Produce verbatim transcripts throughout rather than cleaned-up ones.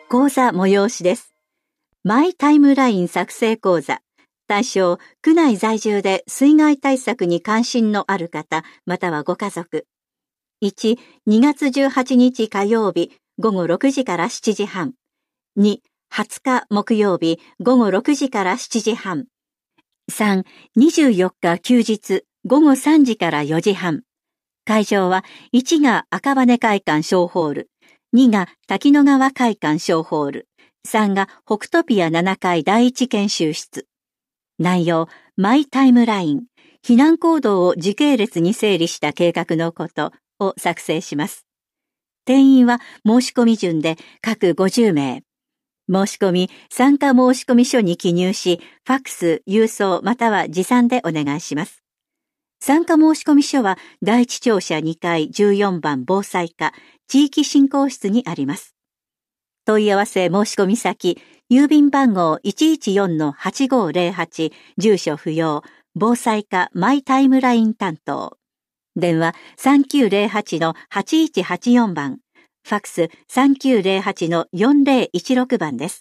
講座催しです。マイタイムライン作成講座。対象、区内在住で水害対策に関心のある方、またはご家族。いち、にがつじゅうはちにち火曜日、ごごろくじからしちじはん。に、はつか木曜日、ごごろくじからしちじはん。さん、にじゅうよっか休日、ごごさんじからよじはん。会場はいちが赤羽会館小ホール、にが滝野川会館小ホール、さんが北トピアななかい第一研修室。内容、マイタイムライン、避難行動を時系列に整理した計画のことを作成します。定員は申し込み順で各ごじゅうめい。申し込み、参加申込書に記入し、ファックス、郵送または持参でお願いします。参加申込書は第一庁舎にかいじゅうよんばん防災課地域振興室にあります。問い合わせ申込先、郵便番号 いちいちよんのはちごぜろはち、住所不要、防災課マイタイムライン担当。電話 さんきゅうぜろはちのはちいちはちよん 番、ファックス さんきゅうぜろはちのよんぜろいちろく 番です。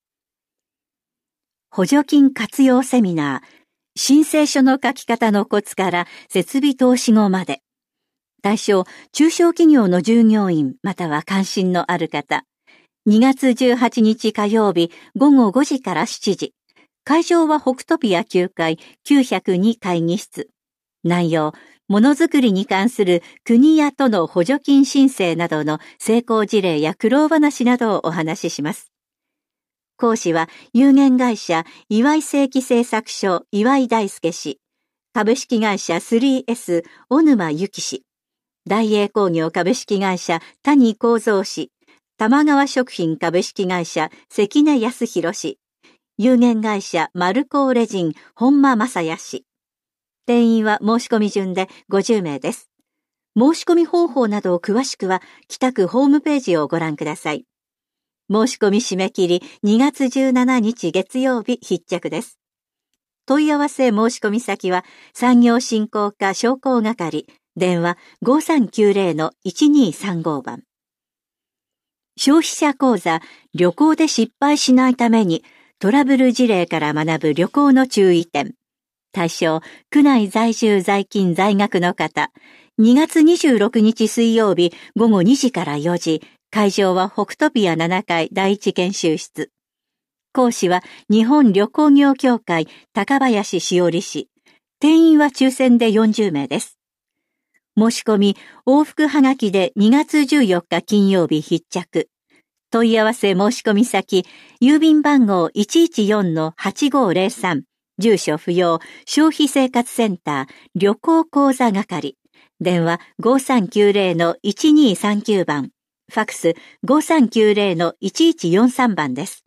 補助金活用セミナー、申請書の書き方のコツから設備投資後まで。対象、中小企業の従業員または関心のある方。にがつじゅうはちにち火曜日ごごごじからしちじ。会場は北トピアきゅうかいきゅうひゃくに会議室。内容、ものづくりに関する国や都の補助金申請などの成功事例や苦労話などをお話しします。講師は有限会社岩井製機製作所岩井大輔氏、株式会社 スリーエス 小沼由紀氏、大栄工業株式会社谷幸三氏、玉川食品株式会社関根康弘氏、有限会社マルコーレジン本間正也氏。定員は申し込み順でごじゅうめいです。申し込み方法などを詳しくは北区ホームページをご覧ください。申し込み締め切りにがつじゅうしちにち月曜日必着です。問い合わせ申し込み先は産業振興課商工係、電話 ごさんきゅうぜろのいちにさんご 番。消費者講座、旅行で失敗しないためにトラブル事例から学ぶ旅行の注意点。対象、区内在住在勤在学の方。にがつにじゅうろくにち水曜日ごごにじからよじ。会場は北トピアななかい第一研修室。講師は日本旅行業協会高林しおり氏。定員は抽選でよんじゅうめいです。申し込み、往復はがきでにがつじゅうよっか金曜日必着。問い合わせ申し込み先、郵便番号 いちいちよんのはちごぜろさん、住所不要、消費生活センター、旅行講座係。電話 ごさんきゅうぜろのいちにさんきゅう 番。ファックス ごさんきゅうぜろのいちいちよんさん 番です。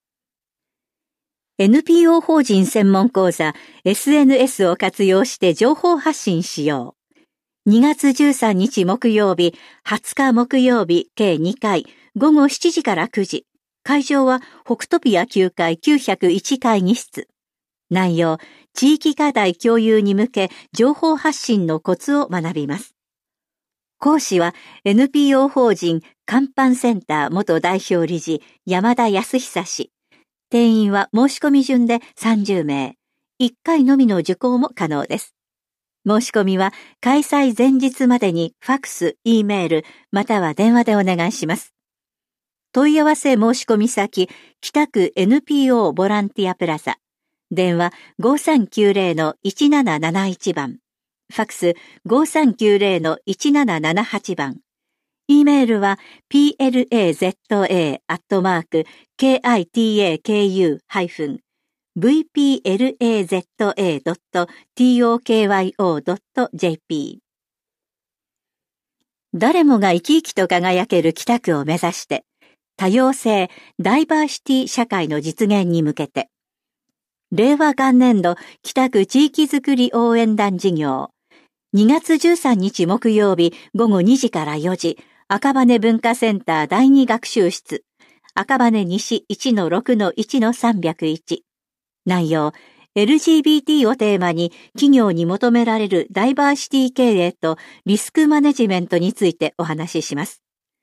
エヌピーオー 法人専門講座 エスエヌエス を活用して情報発信しよう。にがつじゅうさんにち木曜日、はつか木曜日計にかい、ごごしちじからくじ。会場は北トピアきゅうかいきゅうひゃくいち会議室。内容、地域課題共有に向け情報発信のコツを学びます。講師は エヌピーオー 法人看板センター元代表理事山田康久氏。定員は申し込み順でさんじゅうめい。いっかいのみの受講も可能です。申し込みは開催前日までにファックス、Eメール、または電話でお願いします。問い合わせ申し込み先、北区 エヌピーオー ボランティアプラザ。電話 ごさんきゅうぜろのいちなななないち 番。ファックス ごさんきゅうぜろのいちななななはち 番。Eメールは ピーエルエーゼットエー アットマーク ケーアイティーエーケーユー ハイフン ブイピーエルエーゼットエー ドット トクヨドット ジェーピー。誰もが生き生きと輝ける北区を目指して、多様性、ダイバーシティ社会の実現に向けて、令和元年度北区地域づくり応援団事業、にがつじゅうさんにち木曜日ごごにじからよじ、赤羽文化センター第二学習室、赤羽西 いちのろくのいちのさんびゃくいち。内容、エルジービーティー をテーマに企業に求められるダイバーシティ経営とリスクマネジメントについてお話しします。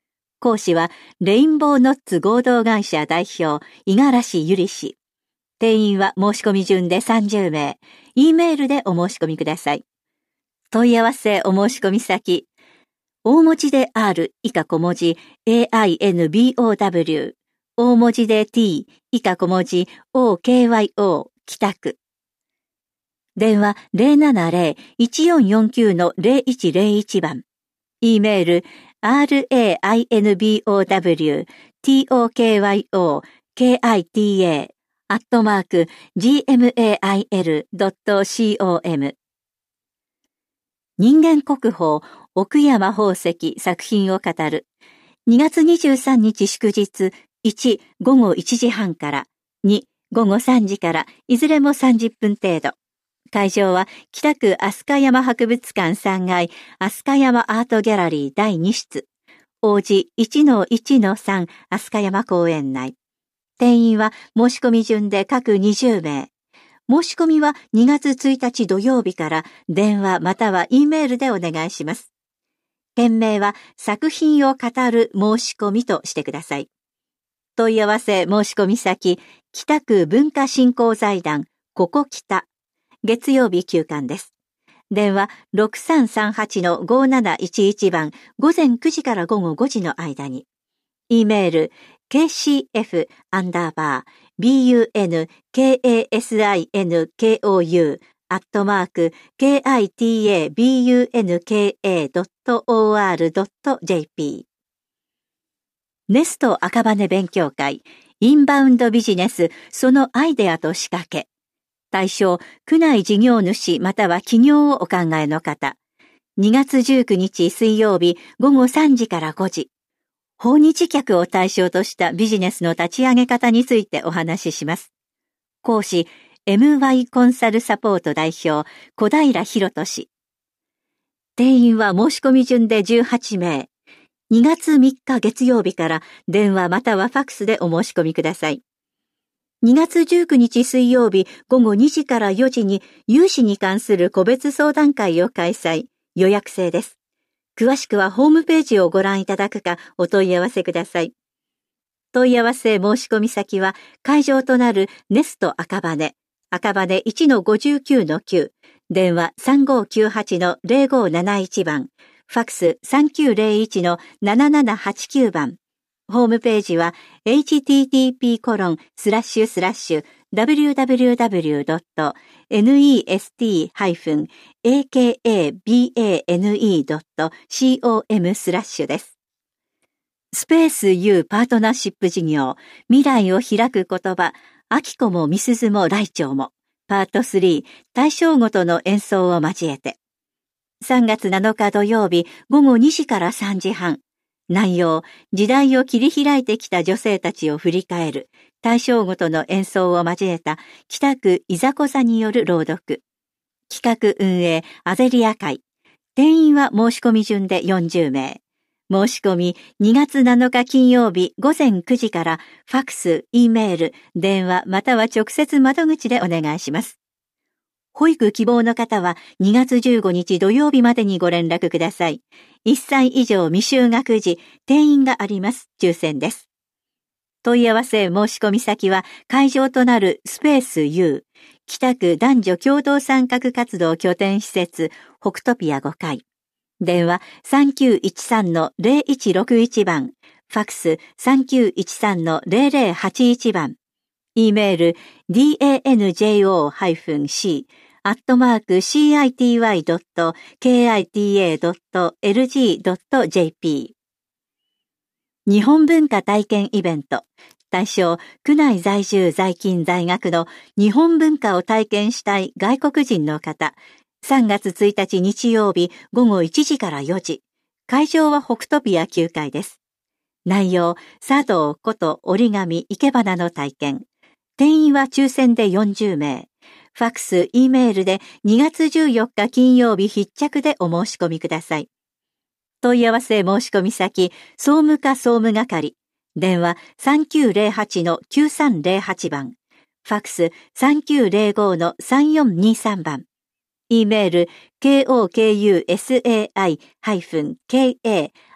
講師は、レインボーノッツ合同会社代表、五十嵐ゆり氏。定員は申し込み順でさんじゅうめい。E メールでお申し込みください。問い合わせお申し込み先。大文字で R 以下小文字 エーアイエヌビーオーダブリュー。大文字で T 以下小文字 オーケーワイオー 北区。電話 ゼロななゼロ いちよんよんきゅう のゼロいちゼロいち 番。E メール ラインボートクキタ アットマーク ジーエムエーアイエルドットコム。人間国宝奥山宝石作品を語る。にがつにじゅうさんにち祝日、いちごごいちじはんからにごごさんじからいずれもさんじゅっぷん程度。会場は北区飛鳥山博物館さんがい飛鳥山アートギャラリーだいに室。王子 いちのいちのさん 飛鳥山公園内。定員は申し込み順で各にじゅうめい。申し込みはにがつついたち土曜日から電話または E メールでお願いします。件名は作品を語る申し込みとしてください。問い合わせ申し込み先、北区文化振興財団、ここ北。月曜日休館です。電話ろくさんさんはちのごなないちいち番、午前くじから午後ごじの間に。E メール、ケーシーエフ アンダーバー ビーユーエヌケーエーエスアイエヌケーオーユー アットマーク ケーアイティーエービーユーエヌケーエードットオーアールドットジェーピー。ネスト赤羽勉強会インバウンドビジネスそのアイデアと仕掛け。対象、区内事業主または企業をお考えの方。にがつじゅうくにち水曜日ごごさんじからごじ。訪日客を対象としたビジネスの立ち上げ方についてお話しします。講師、エムワイ コンサルサポート代表、小平博俊。定員は申し込み順でじゅうはちめい。にがつみっか月曜日から電話またはファクスでお申し込みください。にがつじゅうくにち水曜日ごごにじからよじに融資に関する個別相談会を開催。予約制です。詳しくはホームページをご覧いただくかお問い合わせください。問い合わせ申し込み先は会場となるネスト赤羽、赤羽 いちのごじゅうきゅうのきゅう、電話さんごきゅうはちのゼロごなないち番、ファクスさんきゅうゼロいちのななななはちきゅう番。ホームページは エイチティーティーピーコロンスラッシュスラッシュダブリューダブリューダブリュードットネストハイフンエーケーエービーエーエヌイードットコムスラッシュです。スペース U パートナーシップ事業未来を開く言葉、アキコもミスズもライチョウもパートスリー対象ごとの演奏を交えてさんがつなのか土曜日ごごにじからさんじはん。内容、時代を切り開いてきた女性たちを振り返る、対象ごとの演奏を交えた北区いざこざによる朗読。企画運営、アゼリア会。定員は申し込み順でよんじゅうめい。申し込みにがつなのか金曜日ごぜんくじからファクス、E メール、電話または直接窓口でお願いします。保育希望の方はにがつじゅうごにち土曜日までにご連絡ください。いっさい以上未就学児、定員があります。抽選です。問い合わせ申し込み先は会場となるスペース U、北区男女共同参画活動拠点施設、北トピアごかい。電話さんきゅういちさんのゼロいちろくいち番、ファクスさんきゅういちさんのゼロゼロはちいち番。E メール ディーエーエヌジェーオーシー アットマーク シーアイティーワイドットケーアイティーエードットエルジードットジェーピー。日本文化体験イベント。対象、区内在住在勤在学の日本文化を体験したい外国人の方。さんがつついたち日曜日ごごいちじからよじ。会場は北トピアきゅうかいです。内容、茶道こと折り紙生け花の体験。定員は抽選でよんじゅうめい。ファクス、E メールでにがつじゅうよっか金曜日必着でお申し込みください。問い合わせ申し込み先、総務課総務係。電話さんきゅうゼロはちのきゅうさんゼロはち番。ファクスさんきゅうゼロごのさんよんにさん番。E メール ケーオーケーユーエスエーアイ ケーエー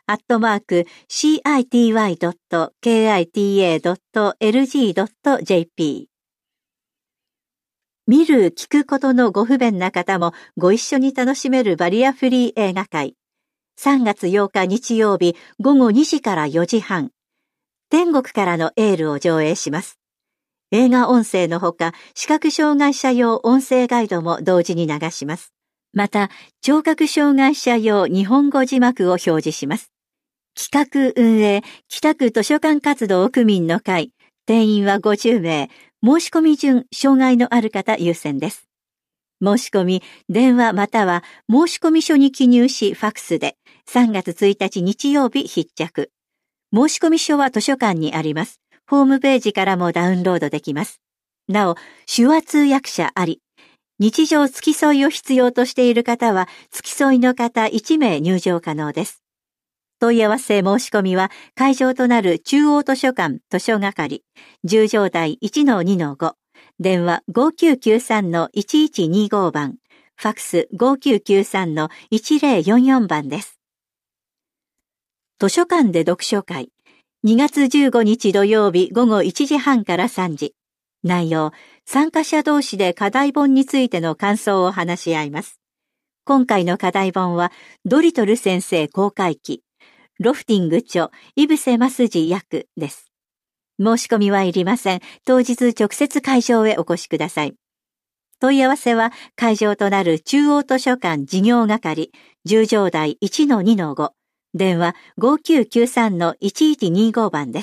アットマーク シーアイティーワイドットケーアイティーエードットエルジードットジェーピー。見る、聞くことのご不便な方もご一緒に楽しめるバリアフリー映画会。さんがつようか日曜日ごごにじからよじはん。天国からのエールを上映します。映画音声のほか、視覚障害者用音声ガイドも同時に流します。また、聴覚障害者用日本語字幕を表示します。企画運営、北区図書館活動区民の会、定員はごじゅうめい、申し込み順、障害のある方優先です。申し込み、電話または申し込み書に記入しファックスでさんがつついたち日曜日必着。申し込み書は図書館にあります。ホームページからもダウンロードできます。なお、手話通訳者あり。日常付き添いを必要としている方は、付き添いの方いちめい入場可能です。問い合わせ申し込みは、会場となる中央図書館図書係、じゅう条台 いちのにのご、電話 ごきゅうきゅうさんのいちいちにご 番、ファックス ごきゅうきゅうさんのいちぜろよんよん 番です。図書館で読書会、にがつじゅうごにち土曜日ごごいちじはんからさんじ。内容、参加者同士で課題本についての感想を話し合います。今回の課題本は、ドリトル先生公開記、ロフティング著、井伏正治訳です。申し込みはいりません。当日直接会場へお越しください。問い合わせは会場となる中央図書館事業係じゅう条台 いちのにのご、電話 ごきゅうきゅうさんのいちいちにご 番です。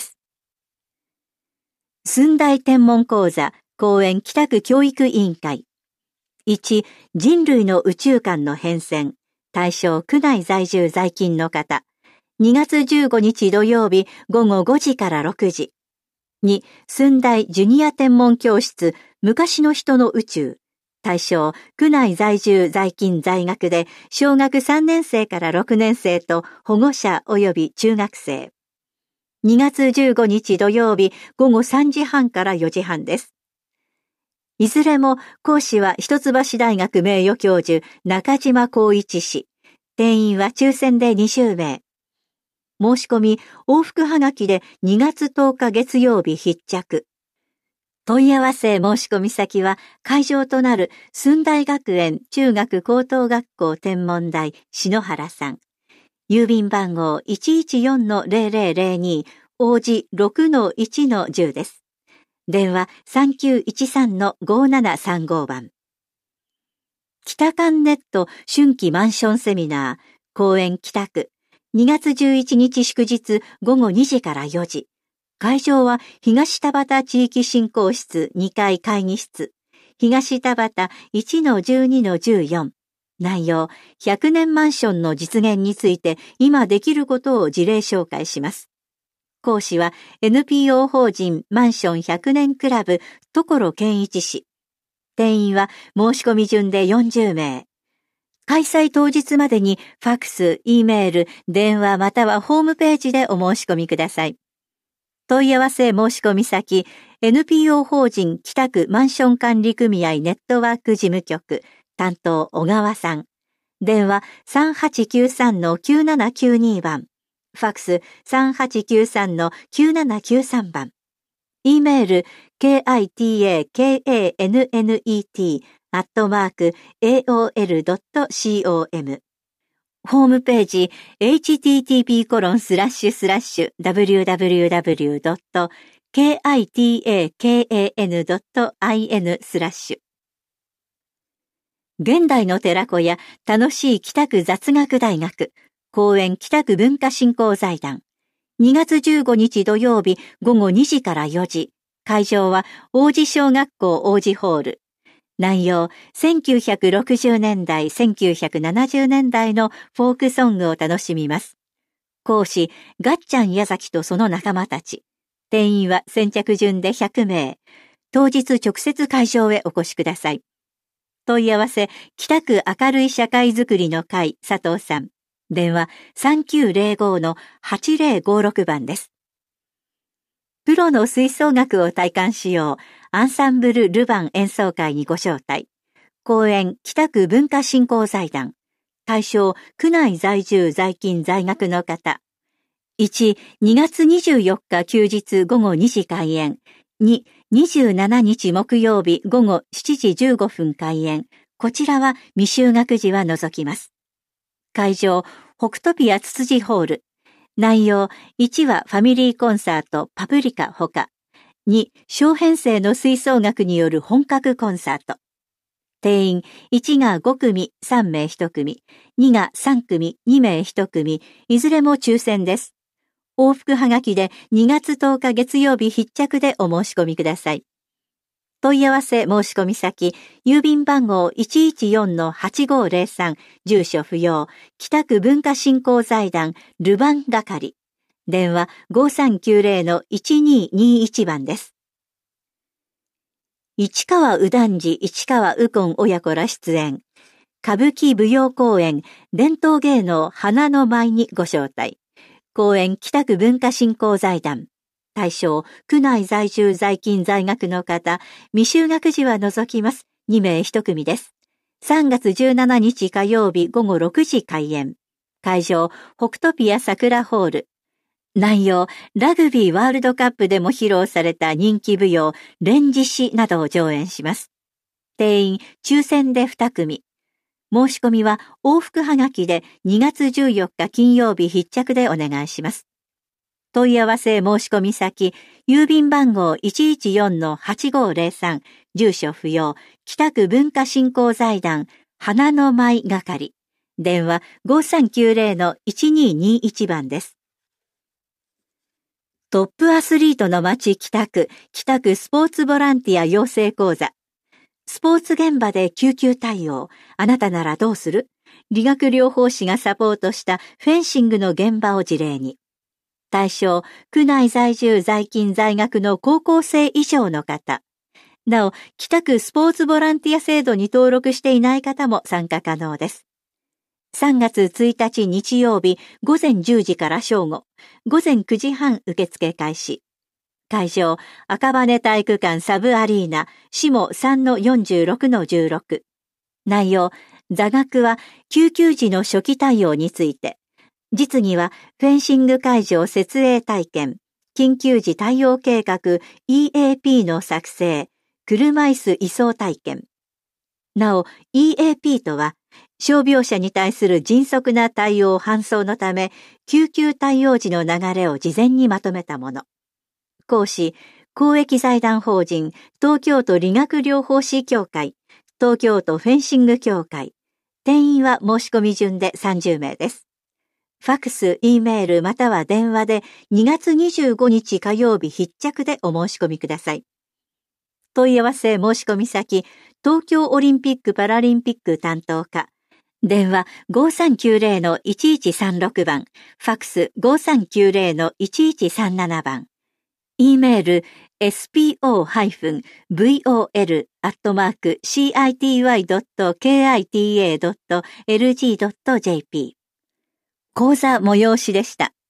寸大天文講座公園北区教育委員会。いち、人類の宇宙観の変遷。対象区内在住在勤の方。にがつじゅうごにち土曜日ごごごじからろくじ。に、寸大ジュニア天文教室昔の人の宇宙。対象区内在住在勤在学で小学さんねんせいからろくねんせいと保護者及び中学生。にがつじゅうごにち土曜日ごごさんじはんからよじはんです。いずれも講師は一橋大学名誉教授中島光一氏。定員は抽選でにじゅうめい。申し込み往復はがきでにがつとおか月曜日必着。問い合わせ申し込み先は会場となる寸大学園中学高等学校天文台篠原さん。郵便番号 いちいちよんのゼロゼロゼロに 王子 ろくのいちのじゅうです。電話 さんきゅういちさんのごななさんご 番。北館ネット春季マンションセミナー公園北区にがつじゅういちにち祝日ごごにじからよじ。会場は東田端地域振興室にかい会議室東田端 いちのじゅうにのじゅうよん。内容、ひゃくねんマンションの実現について今できることを事例紹介します。講師は エヌピーオー 法人マンションひゃくねんクラブ所健一氏。定員は申し込み順でよんじゅうめい。開催当日までにファックス、Eメール、電話またはホームページでお申し込みください。問い合わせ申し込み先、エヌピーオー 法人北区マンション管理組合ネットワーク事務局、担当小川さん。電話 さんはちきゅうさんのきゅうななきゅうに 番。ファックス さんはちきゅうさんのきゅうななきゅうさん 番。Eメール ケーアイティーエーケーエーエヌエヌイーティー アットマーク エーオーエルドットコム。ホームページ エイチティーティーピーコロンスラッシュスラッシュダブリューダブリューダブリュードットケーアイティーエーケーエーエヌドットアイエヌスラッシュ。現代の寺子屋楽しい北区雑学大学公園北区文化振興財団にがつじゅうごにち土曜日ごごにじからよじ。会場は王子小学校王子ホール。内容、せんきゅうひゃくろくじゅうねんだい、せんきゅうひゃくななじゅうねんだいのフォークソングを楽しみます。講師、ガッチャン矢崎とその仲間たち。定員は先着順でひゃくめい。当日直接会場へお越しください。問い合わせ、北区明るい社会づくりの会佐藤さん。電話 さんきゅうゼロごのはちぜろごろく 番です。プロの吹奏楽を体感しよう。アンサンブル・ルヴァン演奏会にご招待。公演北区文化振興財団。対象区内在住在勤在学の方。 いち、にがつにじゅうよっか休日午後にじ開演。に、にじゅうしちにち木曜日午後しちじじゅうごふん開演。こちらは未就学児は除きます。会場、北トピアツツジホール。内容、いちはファミリーコンサートパプリカほか。に、小編成の吹奏楽による本格コンサート。定員、いちがごくみさんめいひとくみ、にがさんくみにめいひとくみ、いずれも抽選です。往復はがきでにがつとおか月曜日必着でお申し込みください。問い合わせ申し込み先、郵便番号 いちいちよんのはちごーぜろさん、住所不要、北区文化振興財団ルバン係。電話 ごさんきゅうぜろのいちにーにーいち 番です。市川右團次市川右近親子ら出演。歌舞伎舞踊公演、伝統芸能花の舞にご招待。公演北区文化振興財団。対象、区内在住在勤在学の方、未就学児は除きます。にめいひとくみです。さんがつじゅうしちにち火曜日午後ろくじ開演。会場、北トピア桜ホール。内容、ラグビーワールドカップでも披露された人気舞踊、連獅子などを上演します。定員、抽選でにくみ。申し込みは往復はがきでにがつじゅうよっか金曜日必着でお願いします。問い合わせ申し込み先、郵便番号 いちいちよんのはちごーぜろさん、住所不要、北区文化振興財団花の舞係。電話 ごさんきゅうぜろのいちにーにーいち 番です。トップアスリートの街北区、北区スポーツボランティア養成講座。スポーツ現場で救急対応。あなたならどうする？理学療法士がサポートしたフェンシングの現場を事例に。対象、区内在住在勤在学の高校生以上の方。なお、北区スポーツボランティア制度に登録していない方も参加可能です。さんがつついたち日曜日午前じゅうじから正午、午前くじはん受付開始。会場、赤羽体育館サブアリーナ、下 さんのよんじゅうろくのじゅうろく。内容、座学は救急時の初期対応について。実技はフェンシング会場設営体験、緊急時対応計画 イーエーピー の作成、車椅子移送体験。なお、イーエーピー とは、傷病者に対する迅速な対応搬送のため、救急対応時の流れを事前にまとめたもの。講師、公益財団法人、東京都理学療法士協会、東京都フェンシング協会。定員は申し込み順でさんじゅうめいです。ファクス、Eメールまたは電話でにがつにじゅうごにち火曜日必着でお申し込みください。問い合わせ申し込み先、東京オリンピック・パラリンピック担当課。電話 ごさんきゅうぜろのいちいちさんろく 番、ファクス ごさんきゅうぜろのいちいちさんなな 番。Eメール エスピーオー ブイオーエル アットマーク シーアイティーワイ ドット ケーアイティーエー ドット エルジー ドット ジェーピー。講座催しでした。